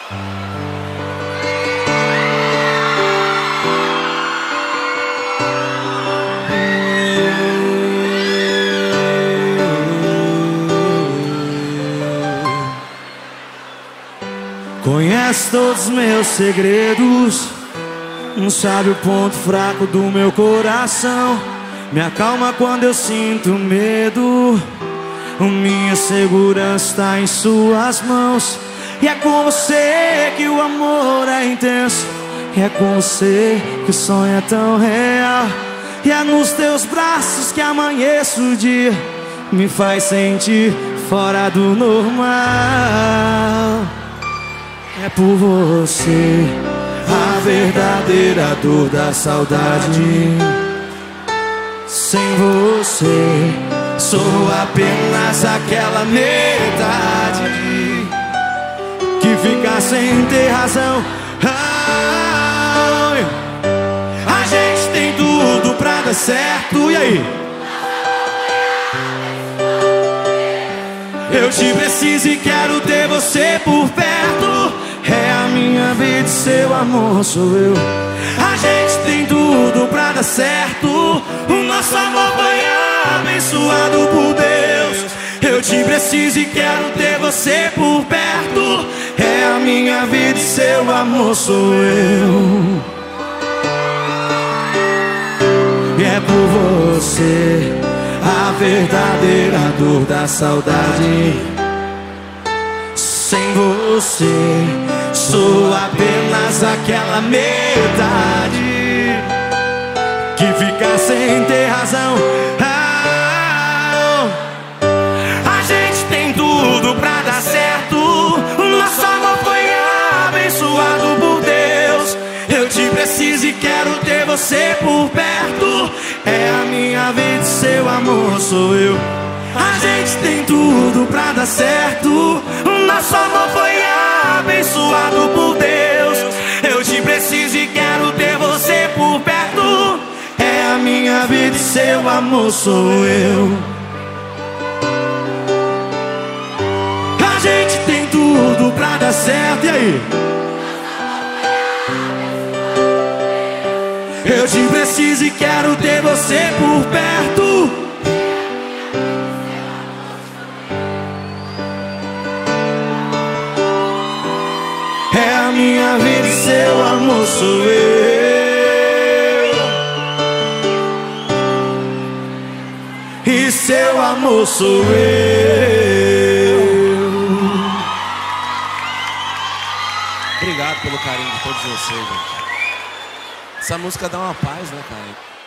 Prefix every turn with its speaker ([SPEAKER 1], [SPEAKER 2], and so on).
[SPEAKER 1] Conhece todos os meus segredos, não sabe o ponto fraco do meu coração. Me acalma quando eu sinto medo, minha segurança está em suas mãos. E é com você que o amor é intenso, e é com você que o sonho é tão real. E é nos teus braços que amanheço o dia, me faz sentir fora do normal. É por você a verdadeira dor da saudade. Sem você sou apenas aquela metade que fica sem ter razão. A gente tem tudo pra dar certo. E aí? Eu te preciso e quero ter você por perto. É a minha vida e seu amor sou eu. A gente tem tudo pra dar certo. O nosso amor foi abençoado por Deus. Eu te preciso e quero ter você por perto. É a minha vida e seu amor sou eu. E é por você a verdadeira dor da saudade. Sem você sou apenas aquela metade que fica sem ter razão. A gente tem tudo pra dar certo. O nosso amor foi abençoado por Deus. Eu te preciso e quero ter você por perto. É a minha vida e seu amor sou eu. A gente tem tudo pra dar certo. O nosso amor foi abençoado por Deus. Eu te preciso e quero ter você por perto. É a minha vida e seu amor sou eu. A gente tem tudo pra dar certo. E aí? Eu te preciso e quero ter você por perto. É a minha vida e seu amor sou eu. E seu amor sou eu.
[SPEAKER 2] Obrigado pelo carinho de todos vocês, gente. Essa música dá uma paz, né, cara?